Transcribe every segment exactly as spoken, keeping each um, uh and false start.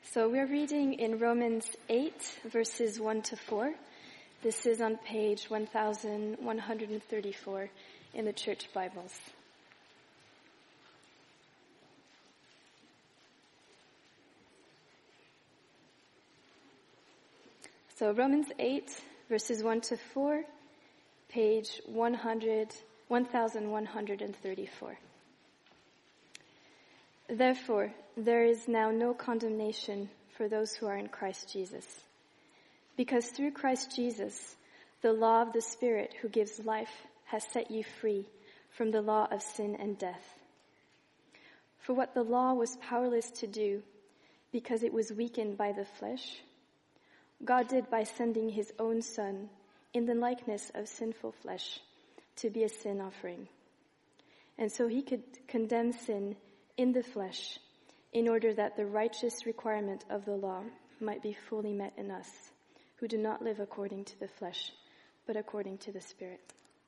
So we're reading in Romans eight, verses one to four. This is on page one thousand one hundred thirty-four in the Church Bibles. So Romans eight, verses one to four, page one hundred, one thousand one hundred thirty-four. Therefore, there is now no condemnation for those who are in Christ Jesus. Because through Christ Jesus, the law of the Spirit who gives life has set you free from the law of sin and death. For what the law was powerless to do, because it was weakened by the flesh, God did by sending his own Son in the likeness of sinful flesh to be a sin offering. And so he could condemn sin in the flesh, in order that the righteous requirement of the law might be fully met in us, who do not live according to the flesh, but according to the Spirit.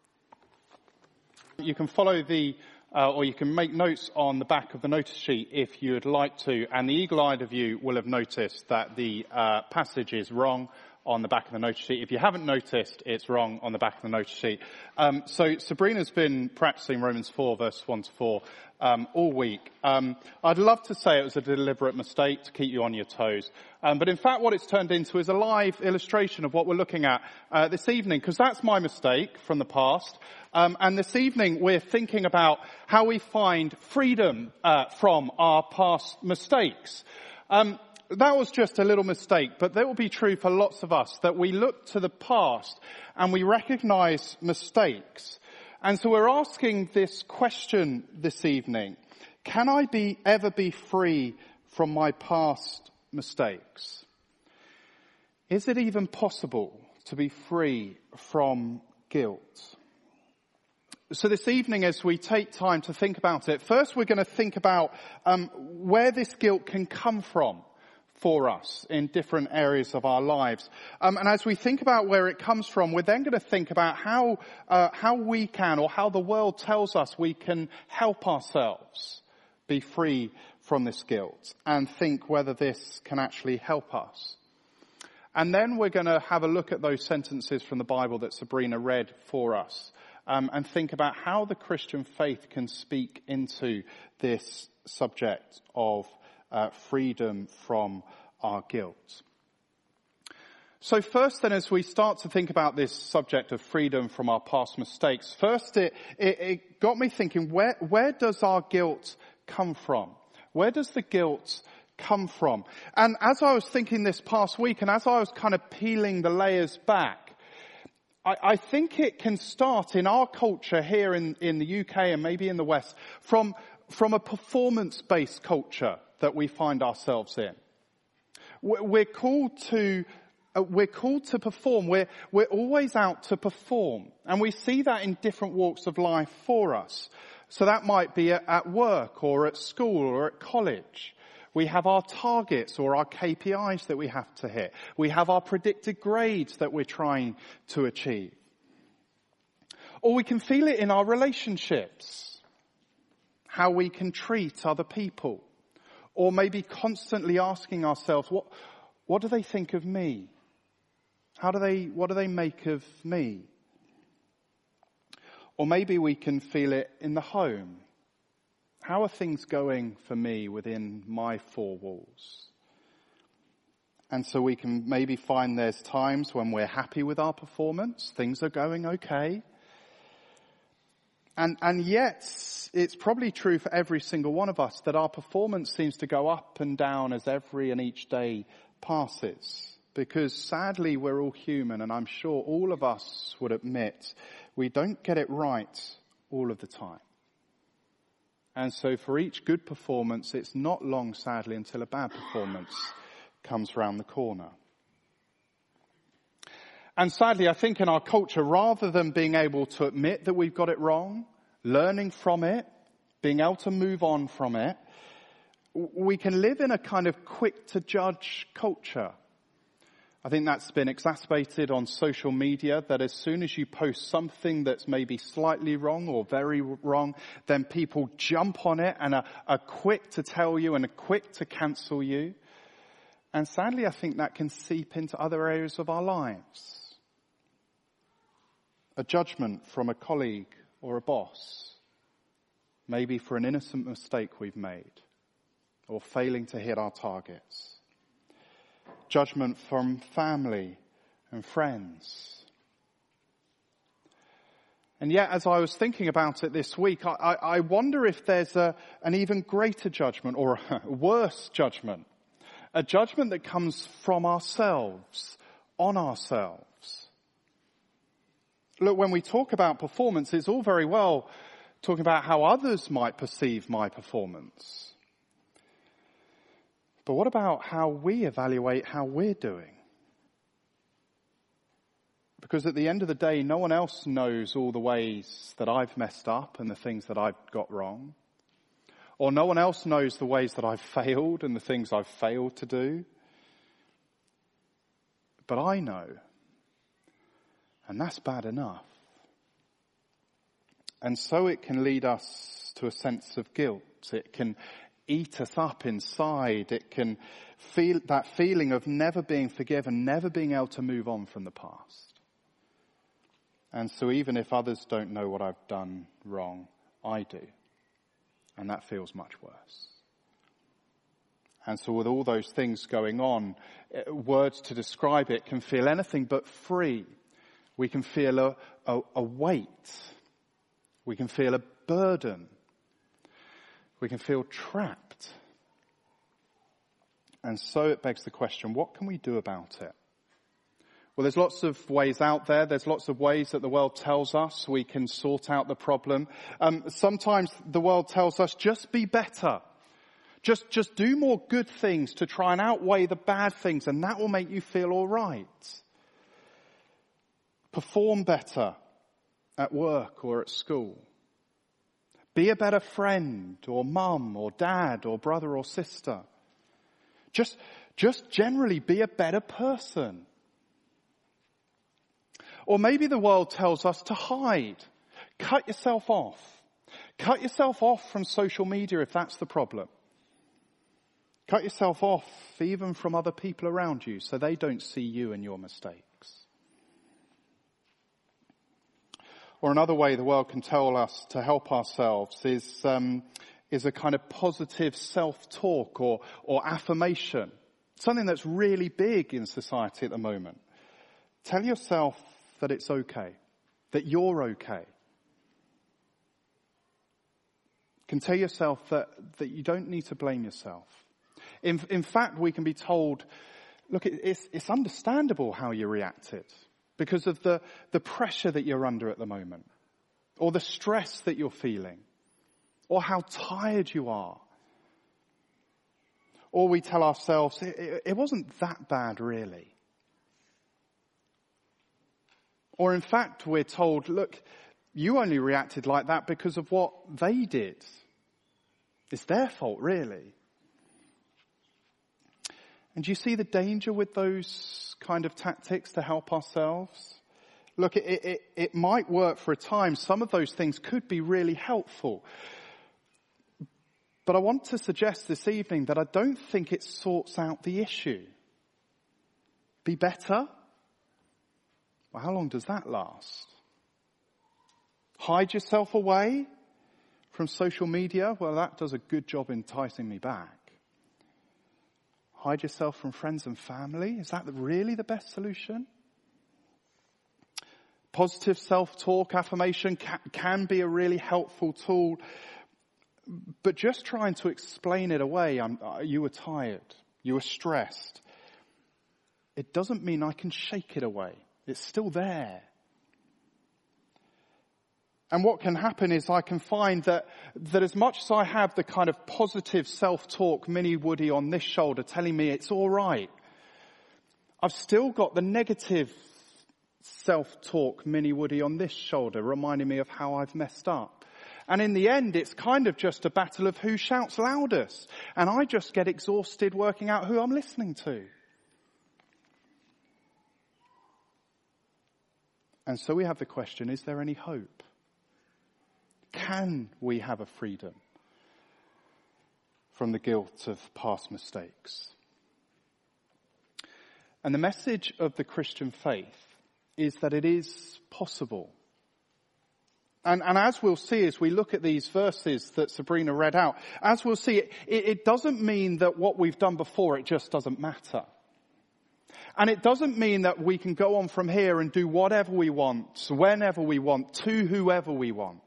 You can follow the, uh, or you can make notes on the back of the notice sheet if you would like to, and the eagle-eyed of you will have noticed that the uh, passage is wrong on the back of the notice sheet. If you haven't noticed, it's wrong on the back of the notice sheet. Um, so Sabrina's been practicing Romans four, verse one to four, um, all week. Um, I'd love to say it was a deliberate mistake to keep you on your toes. Um, but in fact, what it's turned into is a live illustration of what we're looking at uh, this evening, because that's my mistake from the past. Um, and this evening, we're thinking about how we find freedom uh, from our past mistakes. Um, That was just a little mistake, but that will be true for lots of us, that we look to the past and we recognize mistakes. And so we're asking this question this evening: can I be ever be free from my past mistakes? Is it even possible to be free from guilt? So this evening, as we take time to think about it, first we're going to think about um, where this guilt can come from for us in different areas of our lives. Um, and as we think about where it comes from, we're then going to think about how uh, how we can, or how the world tells us we can help ourselves be free from this guilt, and think whether this can actually help us. And then we're going to have a look at those sentences from the Bible that Sabrina read for us, um, and think about how the Christian faith can speak into this subject of Uh, freedom from our guilt. So first then, as we start to think about this subject of freedom from our past mistakes, first it, it, it got me thinking, where, where does our guilt come from? Where does the guilt come from? And as I was thinking this past week, and as I was kind of peeling the layers back, I, I think it can start in our culture here in, in the U K and maybe in the West from, from a performance-based culture that we find ourselves in. We're called to, uh, we're called to perform. We're, we're always out to perform. And we see that in different walks of life for us. So that might be at, at work or at school or at college. We have our targets or our K P Is that we have to hit. We have our predicted grades that we're trying to achieve. Or we can feel it in our relationships, how we can treat other people. Or maybe constantly asking ourselves, what, what do they think of me? How do they, what do they make of me? Or maybe we can feel it in the home. How are things going for me within my four walls? And so we can maybe find there's times when we're happy with our performance. Things are going okay. And, and yet, it's probably true for every single one of us that our performance seems to go up and down as every and each day passes. Because sadly, we're all human, and I'm sure all of us would admit we don't get it right all of the time. And so for each good performance, it's not long, sadly, until a bad performance comes round the corner. And sadly, I think in our culture, rather than being able to admit that we've got it wrong, learning from it, being able to move on from it, we can live in a kind of quick-to-judge culture. I think that's been exacerbated on social media, that as soon as you post something that's maybe slightly wrong or very wrong, then people jump on it and are, are quick to tell you and are quick to cancel you. And sadly, I think that can seep into other areas of our lives. A judgment from a colleague or a boss, maybe for an innocent mistake we've made, or failing to hit our targets. Judgment from family and friends. And yet, as I was thinking about it this week, I, I wonder if there's a, an even greater judgment, or a worse judgment. A judgment that comes from ourselves, on ourselves. Look, when we talk about performance, it's all very well talking about how others might perceive my performance. But what about how we evaluate how we're doing? Because at the end of the day, no one else knows all the ways that I've messed up and the things that I've got wrong. Or no one else knows the ways that I've failed and the things I've failed to do. But I know. And that's bad enough. And so it can lead us to a sense of guilt. It can eat us up inside. It can feel that feeling of never being forgiven, never being able to move on from the past. And so even if others don't know what I've done wrong, I do. And that feels much worse. And so with all those things going on, words to describe it can feel anything but free. We can feel a, a, a weight. We can feel a burden. We can feel trapped. And so it begs the question, what can we do about it? Well, there's lots of ways out there. There's lots of ways that the world tells us we can sort out the problem. Um, sometimes the world tells us, just be better. Just, just do more good things to try and outweigh the bad things, and that will make you feel all right. Perform better at work or at school. Be a better friend or mum or dad or brother or sister. Just, just generally be a better person. Or maybe the world tells us to hide. Cut yourself off. Cut yourself off from social media if that's the problem. Cut yourself off even from other people around you so they don't see you and your mistakes. Or another way the world can tell us to help ourselves is um, is a kind of positive self-talk or, or affirmation. Something that's really big in society at the moment. Tell yourself that it's okay, that you're okay. You can tell yourself that, that you don't need to blame yourself. In, in fact, we can be told, look, it, it's, it's understandable how you reacted because of the, the pressure that you're under at the moment, or the stress that you're feeling, or how tired you are. Or we tell ourselves, it, it, it wasn't that bad really. Or in fact, we're told, look, you only reacted like that because of what they did. It's their fault, really. And do you see the danger with those kind of tactics to help ourselves? Look, it, it, it might work for a time. Some of those things could be really helpful. But I want to suggest this evening that I don't think it sorts out the issue. Be better? Well, how long does that last? Hide yourself away from social media? Well, that does a good job enticing me back. Hide yourself from friends and family? Is that really the best solution? Positive self-talk, affirmation can, can be a really helpful tool. But just trying to explain it away, I'm, you were tired, you were stressed, it doesn't mean I can shake it away. It's still there. And what can happen is I can find that, that as much as I have the kind of positive self-talk mini Woody on this shoulder telling me it's all right, I've still got the negative self-talk mini Woody on this shoulder reminding me of how I've messed up. And in the end, it's kind of just a battle of who shouts loudest. And I just get exhausted working out who I'm listening to. And so we have the question, is there any hope? Can we have a freedom from the guilt of past mistakes? And the message of the Christian faith is that it is possible. And, and as we'll see as we look at these verses that Sabrina read out, as we'll see, it, it doesn't mean that what we've done before, it just doesn't matter. And it doesn't mean that we can go on from here and do whatever we want, whenever we want, to whoever we want.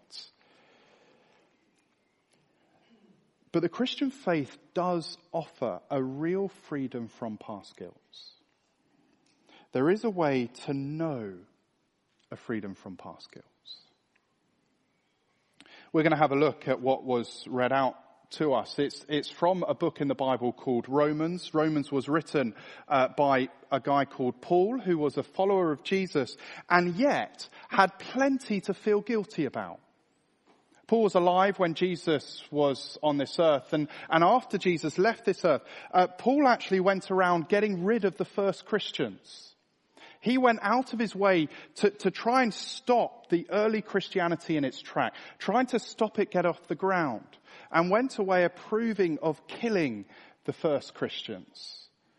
But the Christian faith does offer a real freedom from past guilt. There is a way to know a freedom from past guilt. We're going to have a look at what was read out to us. It's, it's from a book in the Bible called Romans. Romans was written uh, by a guy called Paul, who was a follower of Jesus, and yet had plenty to feel guilty about. Paul was alive when Jesus was on this earth, and, and after Jesus left this earth, uh, Paul actually went around getting rid of the first Christians. He went out of his way to, to try and stop the early Christianity in its track, trying to stop it get off the ground, and went away approving of killing the first Christians.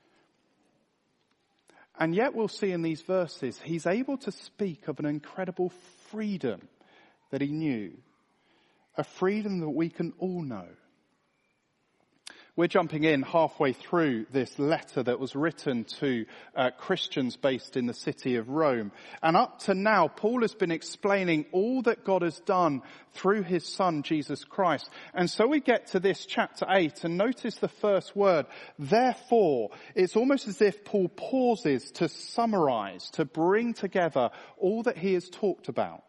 And yet we'll see in these verses, he's able to speak of an incredible freedom that he knew, a freedom that we can all know. We're jumping in halfway through this letter that was written to uh, Christians based in the city of Rome. And up to now, Paul has been explaining all that God has done through his son, Jesus Christ. And so we get to this chapter eight, and notice the first word, therefore. It's almost as if Paul pauses to summarize, to bring together all that he has talked about.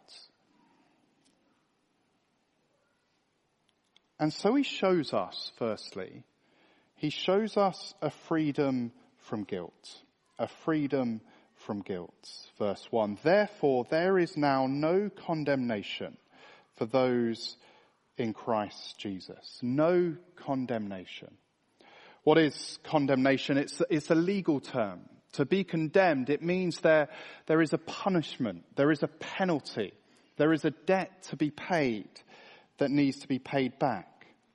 And so he shows us, firstly, he shows us a freedom from guilt. A freedom from guilt. Verse one, therefore there is now no condemnation for those in Christ Jesus. No condemnation. What is condemnation? It's, it's a legal term. To be condemned, it means there, there is a punishment. There is a penalty. There is a debt to be paid that needs to be paid back.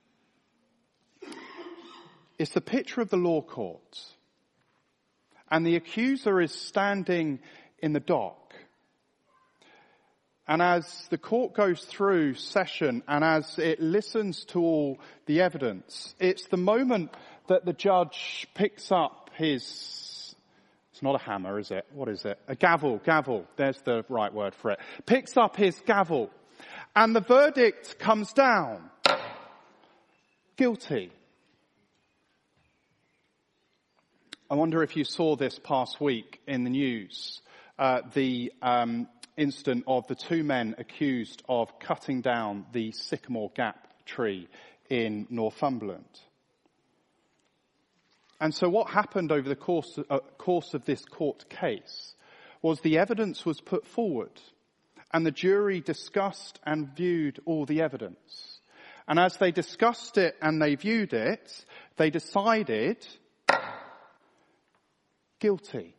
It's the picture of the law court. And the accuser is standing in the dock. And as the court goes through session and as it listens to all the evidence, it's the moment that the judge picks up his, it's not a hammer, is it? What is it? A gavel, gavel. There's the right word for it. Picks up his gavel. And the verdict comes down. Guilty. I wonder if you saw this past week in the news, uh, the um, incident of the two men accused of cutting down the sycamore gap tree in Northumberland. And so what happened over the course, uh, course of this court case was the evidence was put forward, and the jury discussed and viewed all the evidence. And as they discussed it and they viewed it, they decided guilty.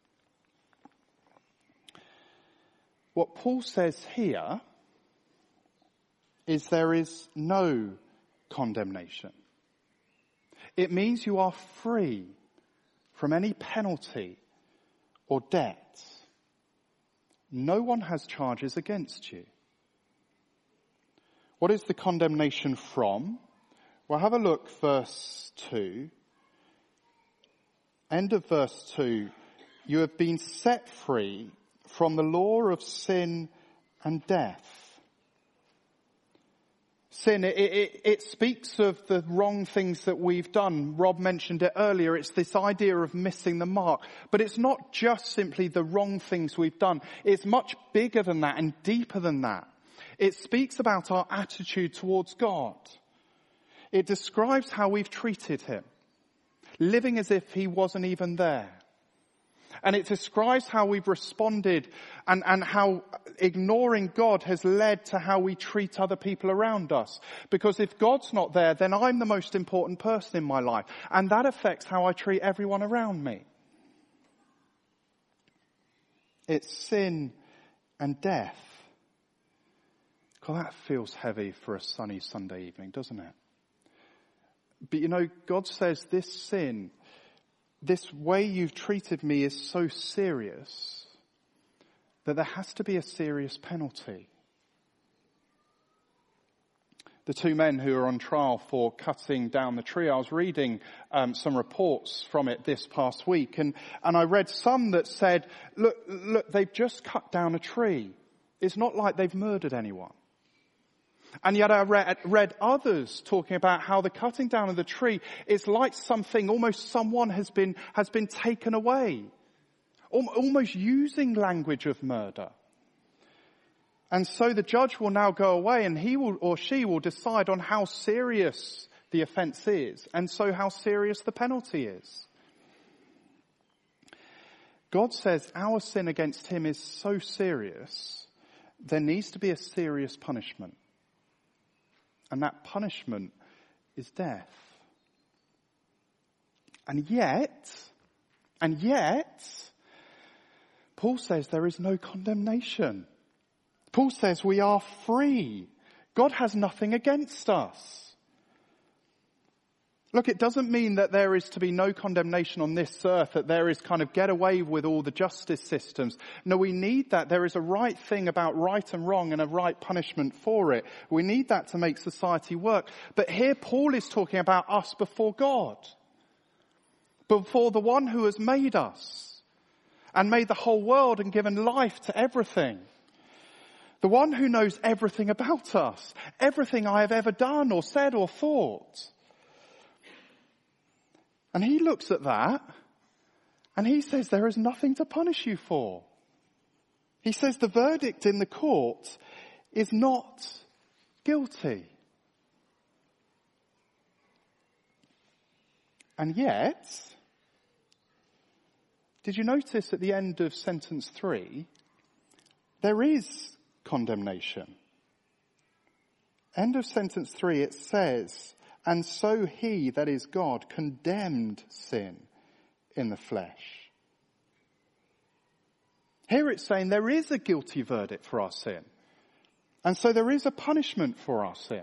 What Paul says here is there is no condemnation. It means you are free from any penalty or debt. No one has charges against you. What is the condemnation from? Well, have a look, verse two. End of verse two. You have been set free from the law of sin and death. Sin, it, it, it speaks of the wrong things that we've done. Rob mentioned it earlier. It's this idea of missing the mark. But it's not just simply the wrong things we've done. It's much bigger than that and deeper than that. It speaks about our attitude towards God. It describes how we've treated him, living as if he wasn't even there. And it describes how we've responded and, and how ignoring God has led to how we treat other people around us. Because if God's not there, then I'm the most important person in my life. And that affects how I treat everyone around me. It's sin and death. God, that feels heavy for a sunny Sunday evening, doesn't it? But you know, God says this sin this way you've treated me is so serious that there has to be a serious penalty. The two men who are on trial for cutting down the tree, I was reading um, some reports from it this past week, and, and I read some that said, look, look, they've just cut down a tree. It's not like they've murdered anyone. And yet I read, read others talking about how the cutting down of the tree is like something, almost someone has been, has been taken away. Almost using language of murder. And so the judge will now go away and he will, or she will decide on how serious the offence is, and so how serious the penalty is. God says our sin against him is so serious, there needs to be a serious punishment. And that punishment is death. And yet, and yet, Paul says there is no condemnation. Paul says we are free. God has nothing against us. Look, it doesn't mean that there is to be no condemnation on this earth, that there is kind of get away with all the justice systems. No, we need that. There is a right thing about right and wrong and a right punishment for it. We need that to make society work. But here Paul is talking about us before God. Before the one who has made us and made the whole world and given life to everything. The one who knows everything about us, everything I have ever done or said or thought. And he looks at that and he says there is nothing to punish you for. He says the verdict in the court is not guilty. And yet, did you notice at the end of sentence three, there is condemnation. End of sentence three, it says, and so he, that is God, condemned sin in the flesh. Here it's saying there is a guilty verdict for our sin. And so there is a punishment for our sin.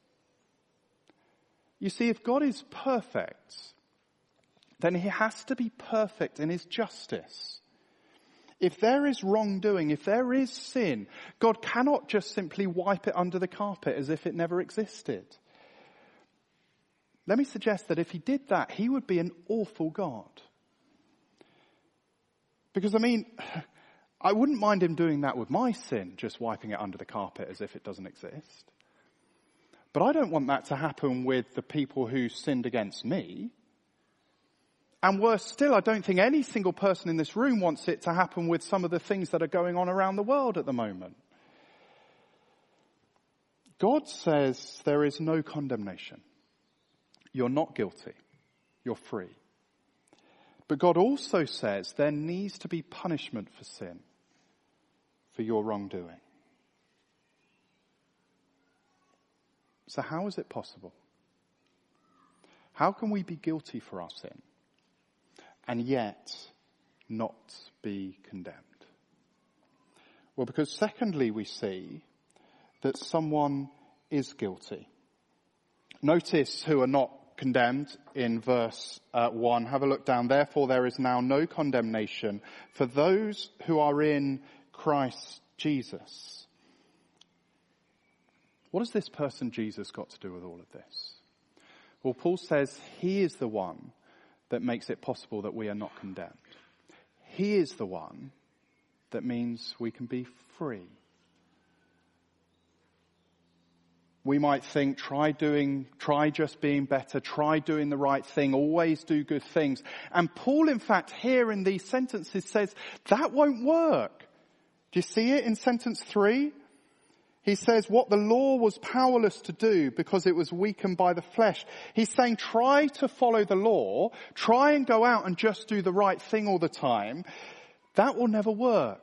You see, if God is perfect, then he has to be perfect in his justice. If there is wrongdoing, if there is sin, God cannot just simply wipe it under the carpet as if it never existed. Let me suggest that if he did that, he would be an awful God. Because, I mean, I wouldn't mind him doing that with my sin, just wiping it under the carpet as if it doesn't exist. But I don't want that to happen with the people who sinned against me. And worse still, I don't think any single person in this room wants it to happen with some of the things that are going on around the world at the moment. God says there is no condemnation. You're not guilty. You're free. But God also says there needs to be punishment for sin, for your wrongdoing. So how is it possible? How can we be guilty for our sin and yet not be condemned? Well, because secondly we see that someone is guilty. Notice who are not condemned in verse uh, one. Have a look down. Therefore there is now no condemnation for those who are in Christ Jesus. What has this person Jesus got to do with all of this? Well, Paul says he is the one that makes it possible that we are not condemned. He is the one that means we can be free. We might think, try doing, try just being better, try doing the right thing, always do good things. And Paul, in fact, here in these sentences says that won't work. Do you see it in sentence three? He says what the law was powerless to do because it was weakened by the flesh. He's saying try to follow the law, try and go out and just do the right thing all the time. That will never work.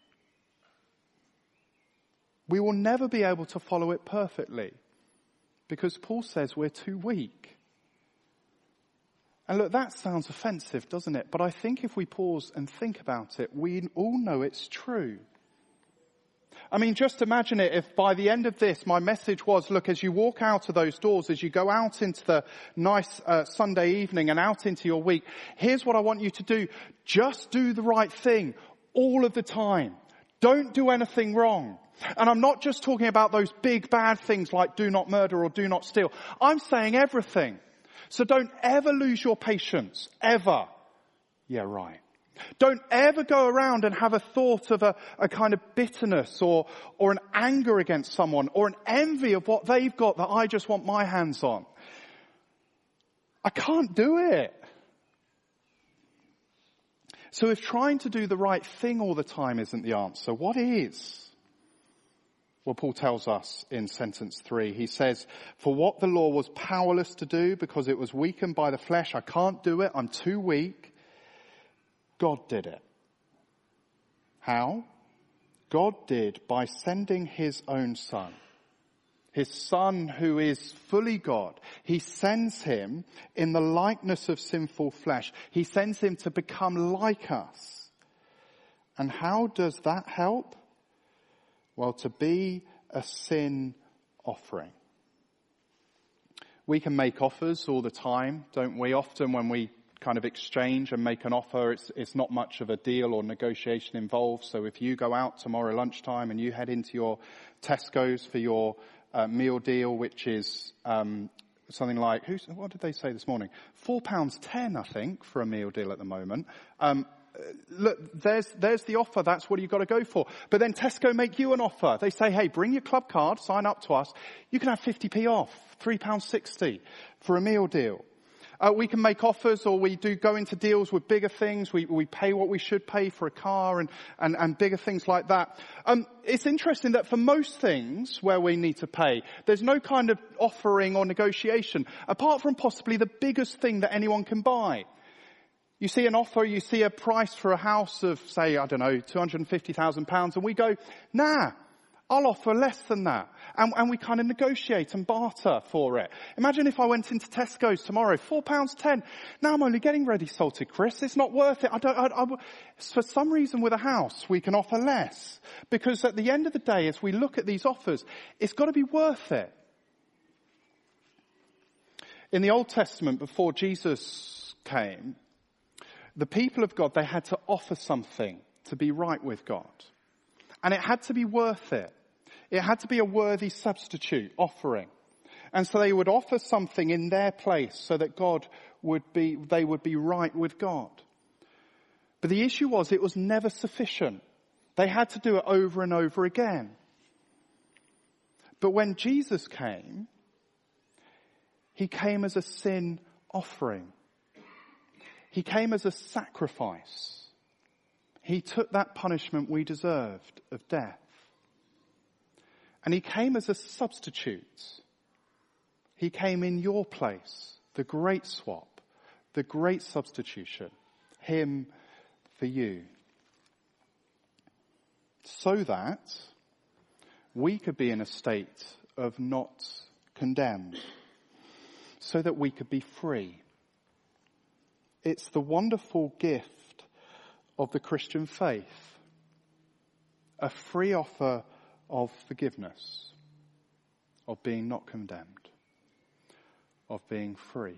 We will never be able to follow it perfectly because Paul says we're too weak. And look, that sounds offensive, doesn't it? But I think if we pause and think about it, we all know it's true. I mean, just imagine it if by the end of this, my message was, look, as you walk out of those doors, as you go out into the nice uh, Sunday evening and out into your week, here's what I want you to do. Just do the right thing all of the time. Don't do anything wrong. And I'm not just talking about those big bad things like do not murder or do not steal. I'm saying everything. So don't ever lose your patience. Ever. Yeah, right. Don't ever go around and have a thought of a, a kind of bitterness or, or an anger against someone or an envy of what they've got that I just want my hands on. I can't do it. So if trying to do the right thing all the time isn't the answer, what is? Well, Paul tells us in sentence three, he says, for what the law was powerless to do because it was weakened by the flesh, I can't do it, I'm too weak. God did it. How? God did by sending his own son. His son who is fully God. He sends him in the likeness of sinful flesh. He sends him to become like us. And how does that help? Well, to be a sin offering. We can make offers all the time, don't we? Often when we kind of exchange and make an offer, it's it's not much of a deal or negotiation involved. So if you go out tomorrow lunchtime and you head into your Tesco's for your uh, meal deal, which is um, something like, who's, what did they say this morning? Four pounds ten, I think, for a meal deal at the moment. Um, look, there's there's the offer. That's what you've got to go for. But then Tesco make you an offer. They say, hey, bring your club card, sign up to us. You can have fifty p off, three pounds sixty for a meal deal. Uh, we can make offers, or we do go into deals with bigger things. We, we pay what we should pay for a car and, and, and bigger things like that. Um, it's interesting that for most things where we need to pay, there's no kind of offering or negotiation, apart from possibly the biggest thing that anyone can buy. You see an offer, you see a price for a house of, say, I don't know, two hundred fifty thousand pounds, and we go, nah, I'll offer less than that. And, and we kind of negotiate and barter for it. Imagine if I went into Tesco's tomorrow, four pounds ten. Now I'm only getting ready salted crisps. It's not worth it. I don't, I, I, for some reason with a house, we can offer less. Because at the end of the day, as we look at these offers, it's got to be worth it. In the Old Testament, before Jesus came, the people of God, they had to offer something to be right with God. And it had to be worth it. It had to be a worthy substitute offering. And so they would offer something in their place so that God would be, they would be right with God. But the issue was it was never sufficient. They had to do it over and over again. But when Jesus came, he came as a sin offering. He came as a sacrifice. He took that punishment we deserved of death. And he came as a substitute. He came in your place, the great swap, the great substitution, him for you. So that we could be in a state of not condemned. So that we could be free. It's the wonderful gift of the Christian faith. A free offer of forgiveness, of being not condemned, of being free.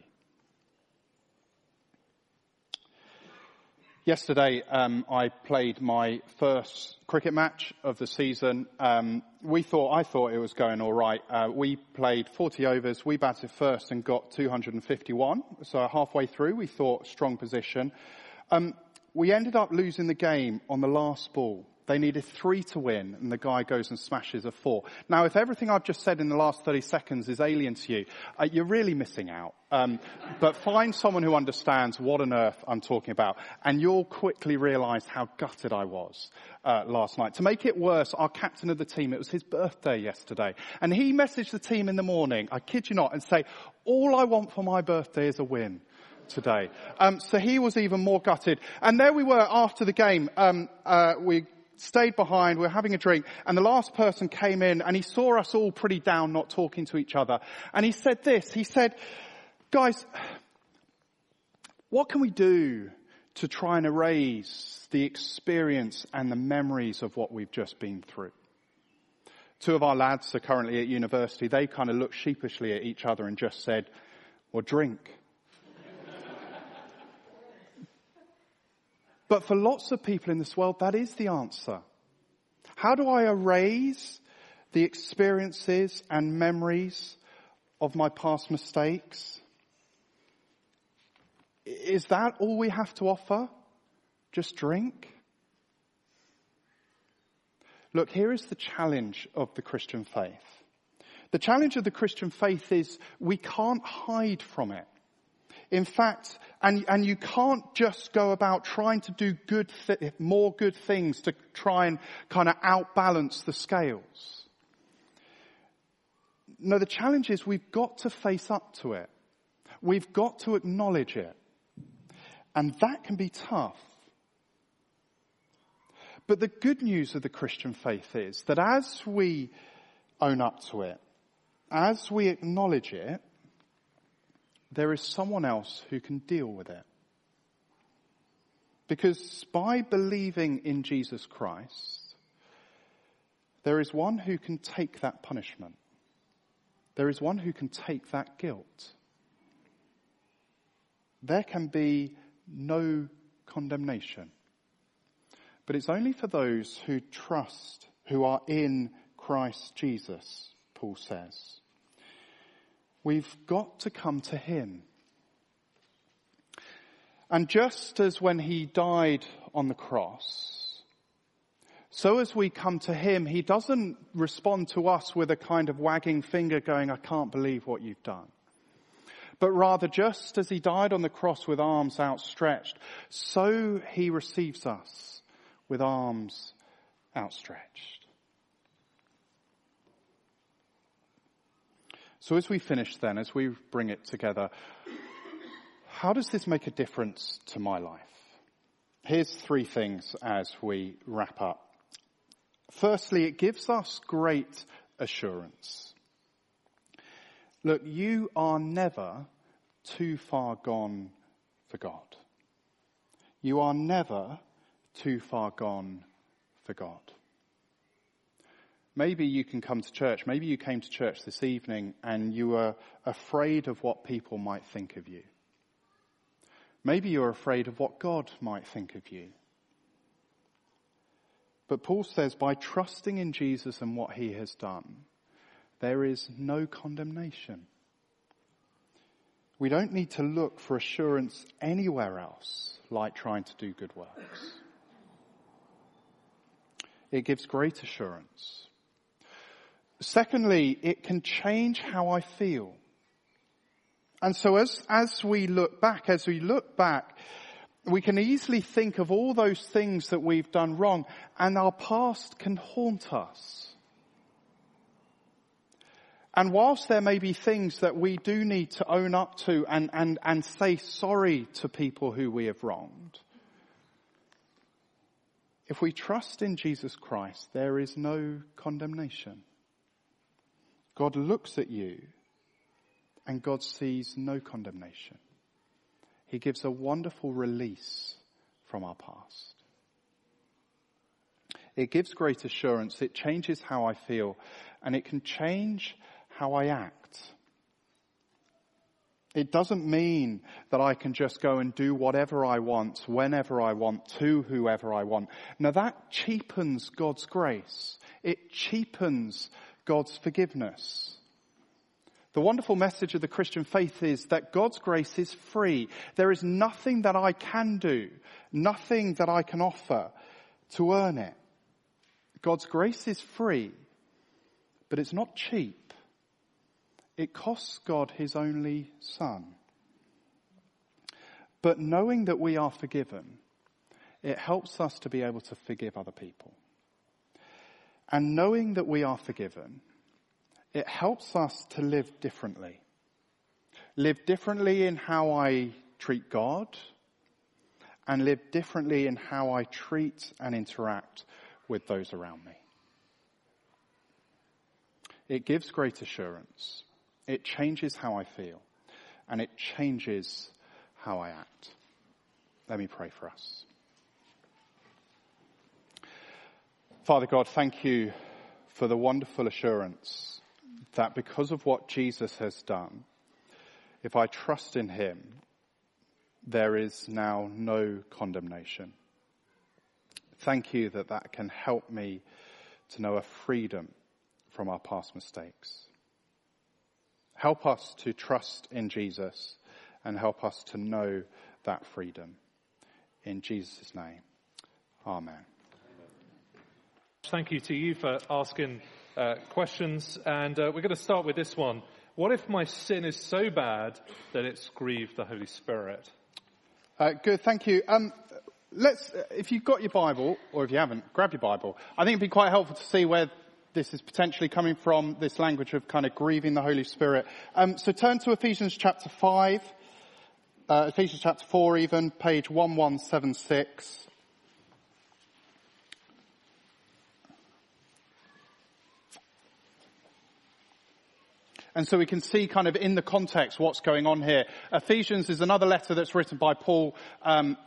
Yesterday, um, I played my first cricket match of the season. Um, we thought, I thought it was going all right. Uh, we played forty overs. We batted first and got two hundred fifty-one. So halfway through, we thought strong position. Um, we ended up losing the game on the last ball. They needed three to win, and the guy goes and smashes a four. Now, if everything I've just said in the last thirty seconds is alien to you, uh, you're really missing out. Um, but find someone who understands what on earth I'm talking about, and you'll quickly realise how gutted I was uh, last night. To make it worse, our captain of the team, it was his birthday yesterday, and he messaged the team in the morning, I kid you not, and say, all I want for my birthday is a win today. Um, so he was even more gutted. And there we were after the game. Um, uh, we stayed behind, we were having a drink, and the last person came in and he saw us all pretty down, not talking to each other. And he said this, he said, guys, what can we do to try and erase the experience and the memories of what we've just been through? Two of our lads are currently at university. They kind of looked sheepishly at each other and just said, well, drink. But for lots of people in this world, that is the answer. How do I erase the experiences and memories of my past mistakes? Is that all we have to offer? Just drink? Look, here is the challenge of the Christian faith. The challenge of the Christian faith is we can't hide from it. In fact, and, and you can't just go about trying to do good, th- more good things to try and kind of outbalance the scales. No, the challenge is we've got to face up to it. We've got to acknowledge it. And that can be tough. But the good news of the Christian faith is that as we own up to it, as we acknowledge it, there is someone else who can deal with it. Because by believing in Jesus Christ, there is one who can take that punishment. There is one who can take that guilt. There can be no condemnation. But it's only for those who trust, who are in Christ Jesus, Paul says. We've got to come to him. And just as when he died on the cross, so as we come to him, he doesn't respond to us with a kind of wagging finger going, I can't believe what you've done. But rather, just as he died on the cross with arms outstretched, so he receives us with arms outstretched. So as we finish then, as we bring it together, how does this make a difference to my life? Here's three things as we wrap up. Firstly, it gives us great assurance. Look, you are never too far gone for God. You are never too far gone for God. Maybe you can come to church. Maybe you came to church this evening and you were afraid of what people might think of you. Maybe you're afraid of what God might think of you. But Paul says by trusting in Jesus and what he has done, there is no condemnation. We don't need to look for assurance anywhere else, like trying to do good works. It gives great assurance. Secondly, it can change how I feel. And so as, as we look back, as we look back, we can easily think of all those things that we've done wrong, and our past can haunt us. And whilst there may be things that we do need to own up to and, and, and say sorry to people who we have wronged, if we trust in Jesus Christ, there is no condemnation. God looks at you and God sees no condemnation. He gives a wonderful release from our past. It gives great assurance. It changes how I feel, and it can change how I act. It doesn't mean that I can just go and do whatever I want, whenever I want, to whoever I want. Now that cheapens God's grace. It cheapens God's forgiveness. The wonderful message of the Christian faith is that God's grace is free. There is nothing that I can do, nothing that I can offer to earn it. God's grace is free, but it's not cheap. It costs God his only Son. But knowing that we are forgiven, it helps us to be able to forgive other people. And knowing that we are forgiven, it helps us to live differently. Live differently in how I treat God, and live differently in how I treat and interact with those around me. It gives great assurance. It changes how I feel, and it changes how I act. Let me pray for us. Father God, thank you for the wonderful assurance that because of what Jesus has done, if I trust in him, there is now no condemnation. Thank you that that can help me to know a freedom from our past mistakes. Help us to trust in Jesus and help us to know that freedom. In Jesus' name, amen. Thank you to you for asking uh, questions. And uh, we're going to start with this one. What if my sin is so bad that it's grieved the Holy Spirit? Uh, good, thank you. Um, let's, if you've got your Bible, or if you haven't, grab your Bible. I think it'd be quite helpful to see where this is potentially coming from, this language of kind of grieving the Holy Spirit. Um, so turn to Ephesians chapter five, uh, Ephesians chapter four even, page one one seven six. And so we can see kind of in the context what's going on here. Ephesians is another letter that's written by Paul, um,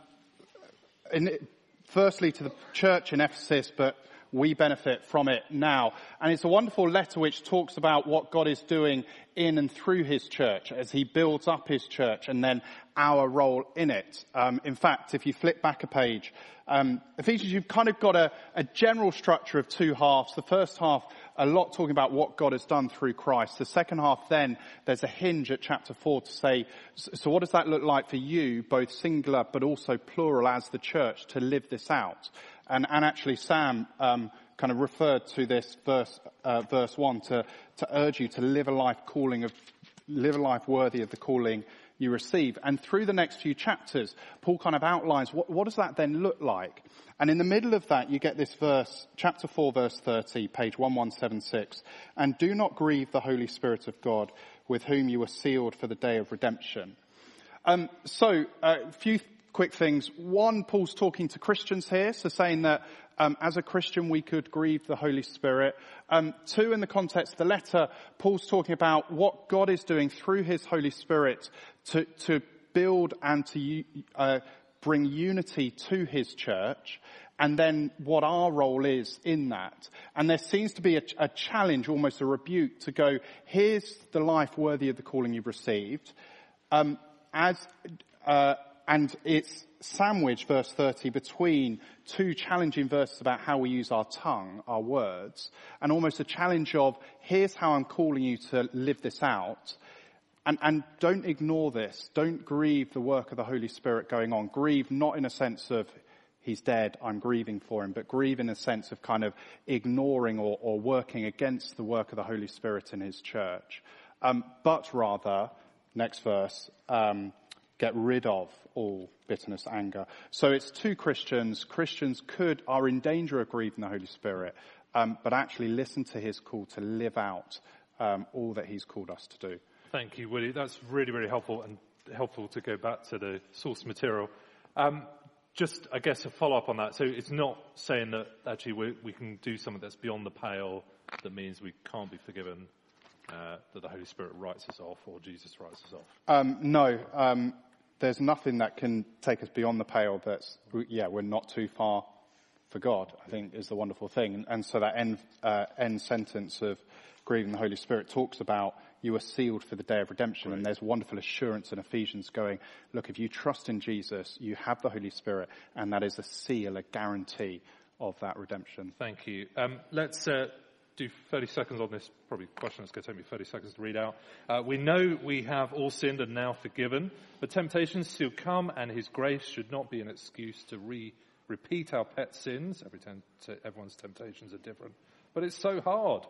in, firstly to the church in Ephesus, but we benefit from it now. And it's a wonderful letter which talks about what God is doing in and through his church as he builds up his church and then our role in it. Um, in fact, if you flip back a page, um, Ephesians, you've kind of got a, a general structure of two halves. The first half, a lot talking about what God has done through Christ. The second half then, there's a hinge at chapter four to say, so what does that look like for you, both singular but also plural as the church, to live this out? And, and actually Sam um, kind of referred to this verse, uh, verse one to, to urge you to live a life calling of, live a life worthy of the calling you receive. And through the next few chapters, Paul kind of outlines what, what does that then look like? And in the middle of that, you get this verse, chapter four, verse thirty, page one one seven six. And do not grieve the Holy Spirit of God, with whom you were sealed for the day of redemption. Um, so, a uh, few quick things. One, Paul's talking to Christians here, so saying that um, as a Christian we could grieve the Holy Spirit. Um, two, in the context of the letter, Paul's talking about what God is doing through his Holy Spirit to, to build and to uh, bring unity to his church, and then what our role is in that. And there seems to be a, a challenge, almost a rebuke, to go, here's the life worthy of the calling you've received. Um, as uh, and it's sandwiched, verse thirty, between two challenging verses about how we use our tongue, our words, and almost a challenge of, here's how I'm calling you to live this out. And, and don't ignore this. Don't grieve the work of the Holy Spirit going on. Grieve not in a sense of, he's dead, I'm grieving for him, but grieve in a sense of kind of ignoring or, or working against the work of the Holy Spirit in his church. Um, but rather, next verse, um, get rid of all bitterness, anger. So it's two Christians. Christians could, are in danger of grieving the Holy Spirit, um, but actually listen to his call to live out um, all that he's called us to do. Thank you, Willie. That's really, really helpful, and helpful to go back to the source material. Um, just, I guess, a follow-up on that. So it's not saying that actually we, we can do something that's beyond the pale that means we can't be forgiven, uh, that the Holy Spirit writes us off or Jesus writes us off. Um, no, um, there's nothing that can take us beyond the pale that's, yeah, we're not too far for God, I think is the wonderful thing. And so that end, uh, end sentence of grieving the Holy Spirit talks about you are sealed for the day of redemption. Right. And there's wonderful assurance in Ephesians going, look, if you trust in Jesus, you have the Holy Spirit, and that is a seal, a guarantee of that redemption. Thank you. Um, let's uh, do thirty seconds on this, probably question that's going to take me thirty seconds to read out. Uh, we know we have all sinned and now forgiven, but temptations still come, and his grace should not be an excuse to re- repeat our pet sins. Every tem- everyone's temptations are different, but it's so hard.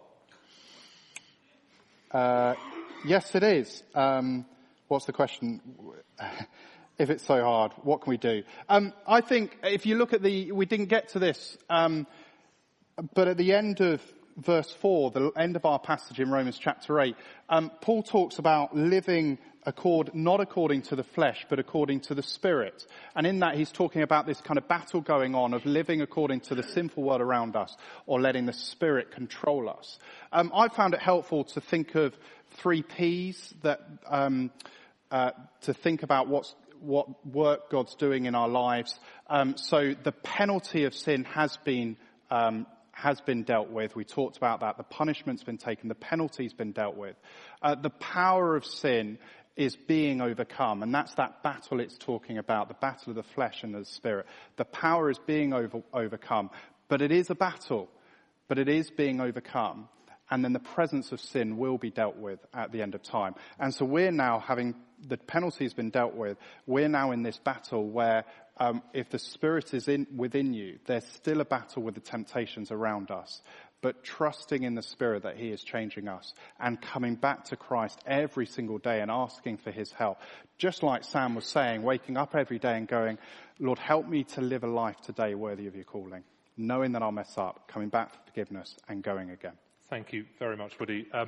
Uh, yes, it is. Um, what's the question? If it's so hard, what can we do? Um, I think if you look at the, we didn't get to this, um, but at the end of verse four, the end of our passage in Romans chapter eight, um, Paul talks about living accord, not according to the flesh, but according to the Spirit. And in that, he's talking about this kind of battle going on of living according to the sinful world around us or letting the Spirit control us. Um, I found it helpful to think of three P's that, um, uh, to think about what's, what work God's doing in our lives. Um, so the penalty of sin has been, um, has been dealt with. We talked about that. The punishment's been taken. The penalty's been dealt with. Uh, the power of sin is being overcome. And that's that battle it's talking about, the battle of the flesh and the spirit. The power is being over, overcome. But it is a battle. But it is being overcome. And then the presence of sin will be dealt with at the end of time. And so we're now having, the penalty has been dealt with. We're now in this battle where um, if the Spirit is in within you, there's still a battle with the temptations around us. But trusting in the Spirit that he is changing us and coming back to Christ every single day and asking for his help. Just like Sam was saying, waking up every day and going, Lord, help me to live a life today worthy of your calling. Knowing that I'll mess up, coming back for forgiveness and going again. Thank you very much, Woody. Um,